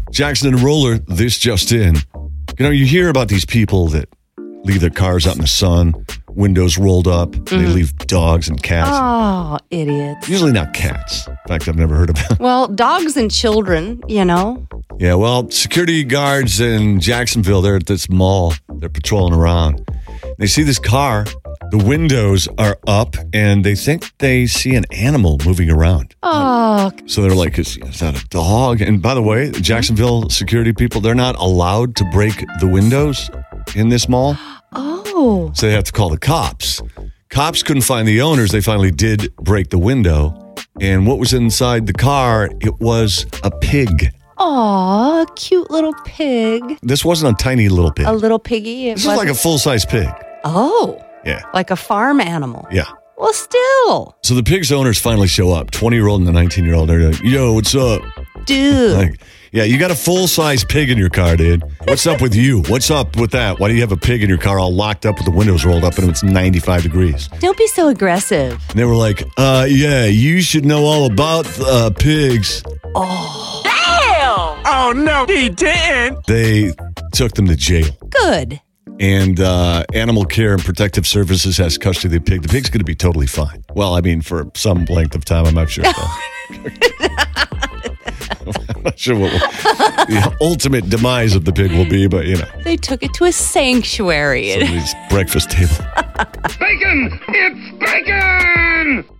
Jackson and Roller, this just in. You hear about these people that leave their cars out in the sun, windows rolled up, and they leave dogs and cats. Oh, idiots. Usually not cats. In fact, I've never heard of them. Well, dogs and children, Yeah, well, security guards in Jacksonville, they're at this mall. They're patrolling around. They see this car. The windows are up, and they think they see an animal moving around. Oh. So they're like, is that a dog? And by the way, the Jacksonville security people, they're not allowed to break the windows in this mall. Oh. So they have to call the cops. Cops couldn't find the owners. They finally did break the window. And what was inside the car? It was a pig. Aw, cute little pig. This wasn't a tiny little pig. A little piggy. This is like a full-size pig. Oh. Yeah. Like a farm animal. Yeah. Well, still. So the pig's owners finally show up. 20-year-old and the 19-year-old. They're like, yo, what's up? Dude. Like, yeah, you got a full-size pig in your car, dude. What's up with you? What's up with that? Why do you have a pig in your car all locked up with the windows rolled up and it's 95 degrees? Don't be so aggressive. And they were like, yeah, you should know all about pigs. Oh. Damn! Oh, no, he didn't. They took them to jail. Good. And Animal Care and Protective Services has custody of the pig. The pig's going to be totally fine. Well, I mean, for some length of time, I'm not sure. I'm not sure what the ultimate demise of the pig will be, but, They took it to a sanctuary. Somebody's breakfast table. Bacon! It's bacon!